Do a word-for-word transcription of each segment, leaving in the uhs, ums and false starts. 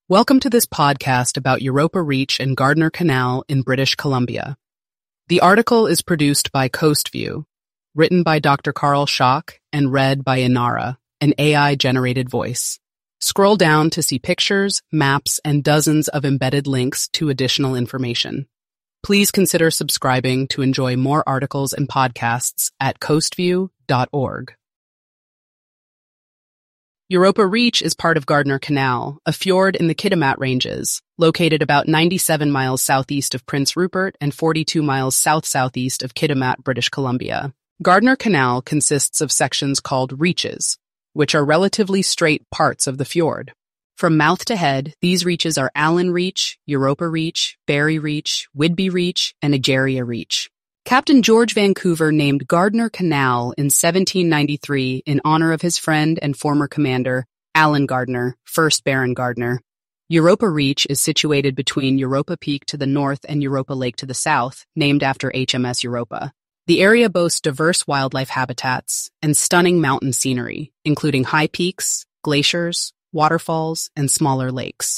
Welcome to this podcast about Europa Reach and Gardner Canal in British Columbia. The article is produced by CoastView, written by Doctor Carl Schock, and read by Inara, an A I-generated voice. Scroll down to see pictures, maps, and dozens of embedded links to additional information. Please consider subscribing to enjoy more articles and podcasts at coastview dot org. Europa Reach is part of Gardner Canal, a fjord in the Kitimat Ranges, located about ninety-seven miles southeast of Prince Rupert and forty-two miles south-southeast of Kitimat, British Columbia. Gardner Canal consists of sections called reaches, which are relatively straight parts of the fjord. From mouth to head, these reaches are Allen Reach, Europa Reach, Barry Reach, Whidbey Reach, and Egeria Reach. Captain George Vancouver named Gardner Canal in seventeen ninety-three in honor of his friend and former commander, Allen Gardner, first Baron Gardner. Europa Reach is situated between Europa Peak to the north and Europa Lake to the south, named after H M S Europa. The area boasts diverse wildlife habitats and stunning mountain scenery, including high peaks, glaciers, waterfalls, and smaller lakes.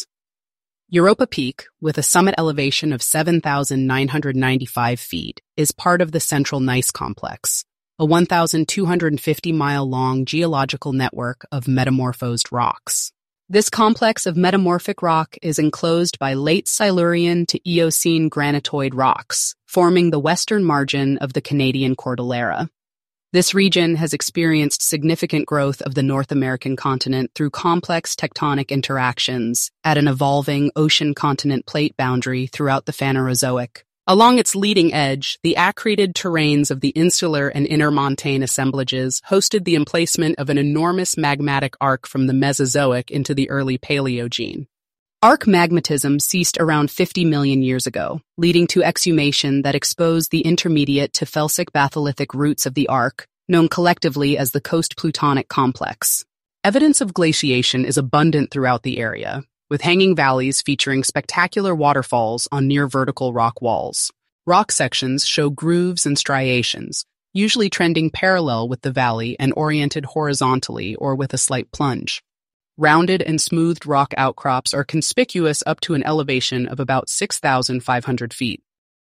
Europa Peak, with a summit elevation of seven thousand nine hundred ninety-five feet, is part of the Central Gneiss Complex, a one thousand two hundred fifty mile long geological network of metamorphosed rocks. This complex of metamorphic rock is enclosed by late Silurian to Eocene granitoid rocks, forming the western margin of the Canadian Cordillera. This region has experienced significant growth of the North American continent through complex tectonic interactions at an evolving ocean-continent plate boundary throughout the Phanerozoic. Along its leading edge, the accreted terrains of the insular and intermontane assemblages hosted the emplacement of an enormous magmatic arc from the Mesozoic into the early Paleogene. Arc magmatism ceased around fifty million years ago, leading to exhumation that exposed the intermediate to felsic batholithic roots of the arc, known collectively as the Coast Plutonic Complex. Evidence of glaciation is abundant throughout the area, with hanging valleys featuring spectacular waterfalls on near-vertical rock walls. Rock sections show grooves and striations, usually trending parallel with the valley and oriented horizontally or with a slight plunge. Rounded and smoothed rock outcrops are conspicuous up to an elevation of about six thousand five hundred feet.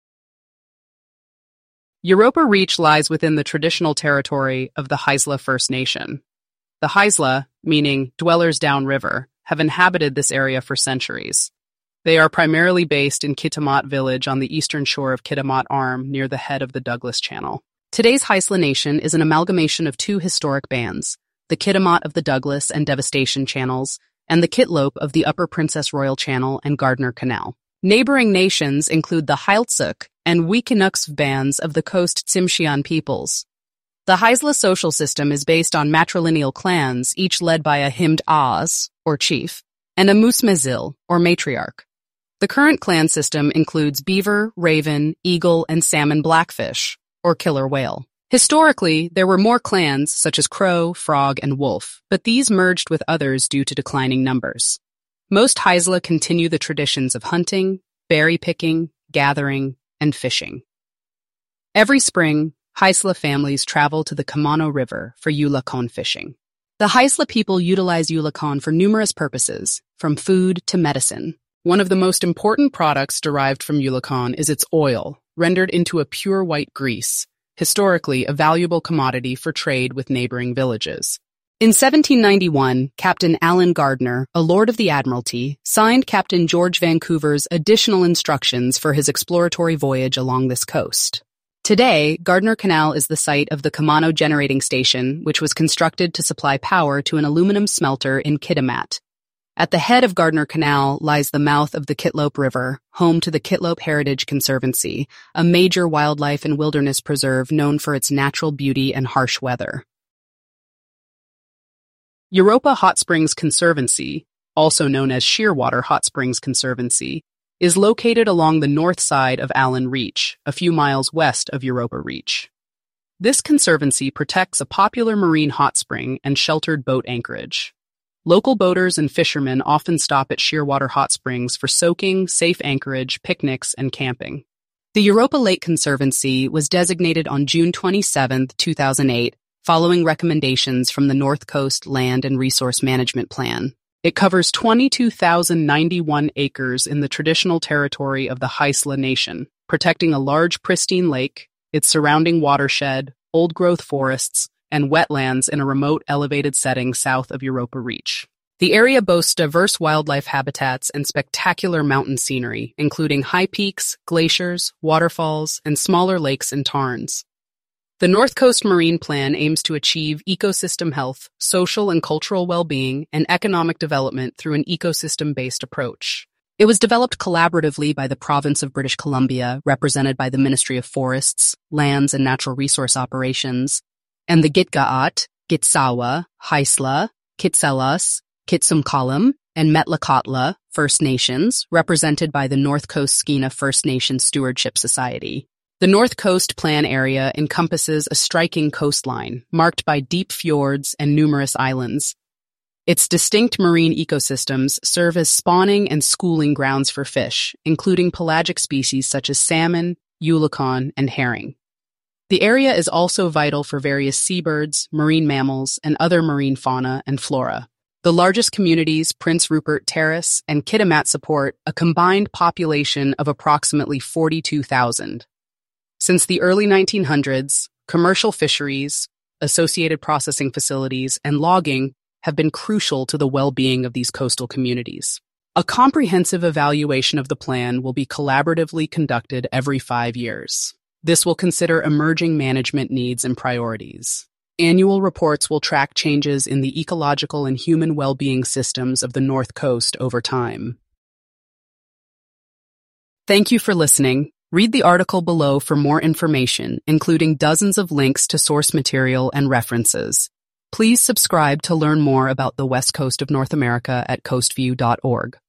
Europa Reach lies within the traditional territory of the Haisla First Nation. The Haisla, meaning dwellers downriver, have inhabited this area for centuries. They are primarily based in Kitimat Village on the eastern shore of Kitimat Arm near the head of the Douglas Channel. Today's Haisla Nation is an amalgamation of two historic bands, the Kitimat of the Douglas and Devastation Channels, and the Kitlope of the Upper Princess Royal Channel and Gardner Canal. Neighboring nations include the Heiltsuk and Wikinuxv bands of the Coast Tsimshian peoples. The Haisla social system is based on matrilineal clans, each led by a Himd Az, or chief, and a Musmezil, or matriarch. The current clan system includes beaver, raven, eagle, and salmon blackfish, or killer whale. Historically, there were more clans, such as Crow, Frog, and Wolf, but these merged with others due to declining numbers. Most Haisla continue the traditions of hunting, berry picking, gathering, and fishing. Every spring, Haisla families travel to the Kamano River for Yulakon fishing. The Haisla people utilize Yulakon for numerous purposes, from food to medicine. One of the most important products derived from Yulakon is its oil, rendered into a pure white grease, historically a valuable commodity for trade with neighboring villages. In seventeen ninety-one, Captain Allen Gardner, a Lord of the Admiralty, signed Captain George Vancouver's additional instructions for his exploratory voyage along this coast. Today, Gardner Canal is the site of the Kamano Generating Station, which was constructed to supply power to an aluminum smelter in Kitimat. At the head of Gardner Canal lies the mouth of the Kitlope River, home to the Kitlope Heritage Conservancy, a major wildlife and wilderness preserve known for its natural beauty and harsh weather. Europa Hot Springs Conservancy, also known as Shearwater Hot Springs Conservancy, is located along the north side of Allen Reach, a few miles west of Europa Reach. This conservancy protects a popular marine hot spring and sheltered boat anchorage. Local boaters and fishermen often stop at Shearwater Hot Springs for soaking, safe anchorage, picnics, and camping. The Europa Lake Conservancy was designated on June twenty-seventh, two thousand eight, following recommendations from the North Coast Land and Resource Management Plan. It covers twenty-two thousand ninety-one acres in the traditional territory of the Haisla Nation, protecting a large pristine lake, its surrounding watershed, old-growth forests, and wetlands in a remote elevated setting south of Europa Reach. The area boasts diverse wildlife habitats and spectacular mountain scenery, including high peaks, glaciers, waterfalls, and smaller lakes and tarns. The North Coast Marine Plan aims to achieve ecosystem health, social and cultural well-being, and economic development through an ecosystem-based approach. It was developed collaboratively by the Province of British Columbia, represented by the Ministry of Forests, Lands and Natural Resource Operations, and the Gitga'at, Gitsawa, Haisla, Kitselas, Kitsumkalam, and Metlakatla First Nations, represented by the North Coast Skeena First Nation Stewardship Society. The North Coast Plan area encompasses a striking coastline, marked by deep fjords and numerous islands. Its distinct marine ecosystems serve as spawning and schooling grounds for fish, including pelagic species such as salmon, eulachon, and herring. The area is also vital for various seabirds, marine mammals, and other marine fauna and flora. The largest communities, Prince Rupert Terrace and Kitimat, support a combined population of approximately forty-two thousand. Since the early nineteen hundreds, commercial fisheries, associated processing facilities, and logging have been crucial to the well-being of these coastal communities. A comprehensive evaluation of the plan will be collaboratively conducted every five years. This will consider emerging management needs and priorities. Annual reports will track changes in the ecological and human well-being systems of the North Coast over time. Thank you for listening. Read the article below for more information, including dozens of links to source material and references. Please subscribe to learn more about the West Coast of North America at coastview dot org.